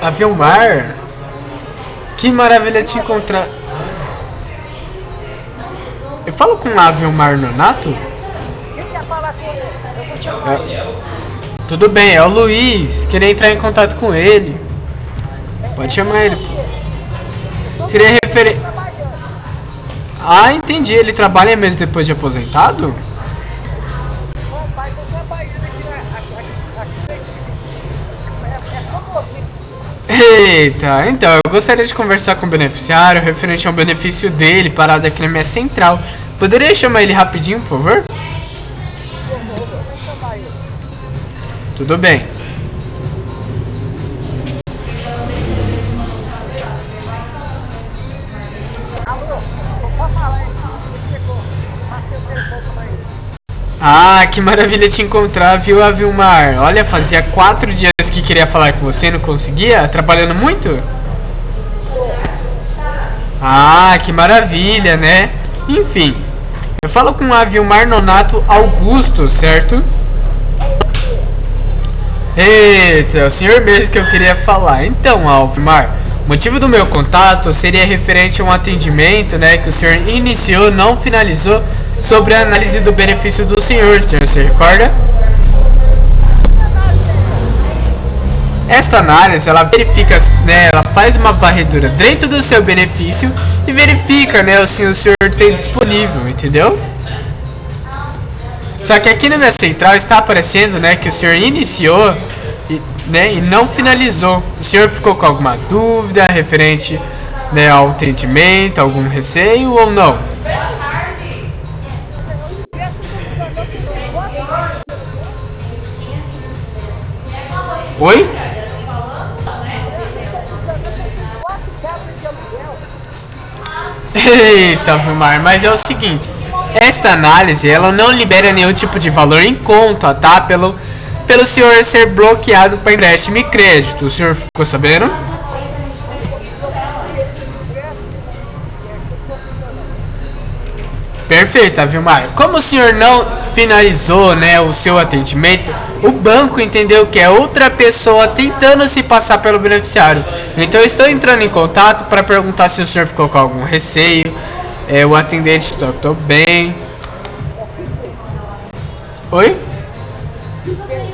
A Vilmar? Que maravilha te encontrar. Eu falo com a Vilmar Nonato? Quem quer falar com ele? Eu vou chamar ele. Tudo bem, é o Luiz. Queria entrar em contato com ele. Pode chamar ele, pô. Seria referente. Ah, entendi. Ele trabalha mesmo depois de aposentado? Bom, pai, tô trabalhando aqui na equipe. É famoso, hein? Eita, então, eu gostaria de conversar com o beneficiário referente ao benefício dele parado aqui na minha central. Poderia chamar ele rapidinho, por favor? Vou chamar ele. Tudo bem. Alô, pode falar, hein? Ele chegou. Passei o telefone pra ele. Ah, que maravilha te encontrar, viu, a Vilmar? Olha, fazia 4 dias que queria falar com você e não conseguia? Trabalhando muito? Ah, que maravilha, né? Enfim, eu falo com a Vilmar Nonato Augusto, certo? Eita, é o senhor mesmo que eu queria falar. Então, Alvimar, o motivo do meu contato seria referente a um atendimento, né, que o senhor iniciou, não finalizou, sobre a análise do benefício do senhor se recorda? Esta análise, ela verifica, né, ela faz uma varredura dentro do seu benefício e verifica, né, se o senhor tem disponível, entendeu? Só que aqui na minha central está aparecendo, né, que o senhor iniciou e, né, e não finalizou. O senhor ficou com alguma dúvida referente, né, ao atendimento, algum receio ou não? Oi? Eita, Vilmar, mas é o seguinte, esta análise, ela não libera nenhum tipo de valor em conta, tá? Pelo senhor ser bloqueado para empréstimo e crédito, o senhor ficou sabendo? Perfeito, Vilmar. Como o senhor não finalizou, né, o seu atendimento, o banco entendeu que é outra pessoa tentando se passar pelo beneficiário. Então eu estou entrando em contato para perguntar se o senhor ficou com algum receio, o atendente tratou bem. Oi?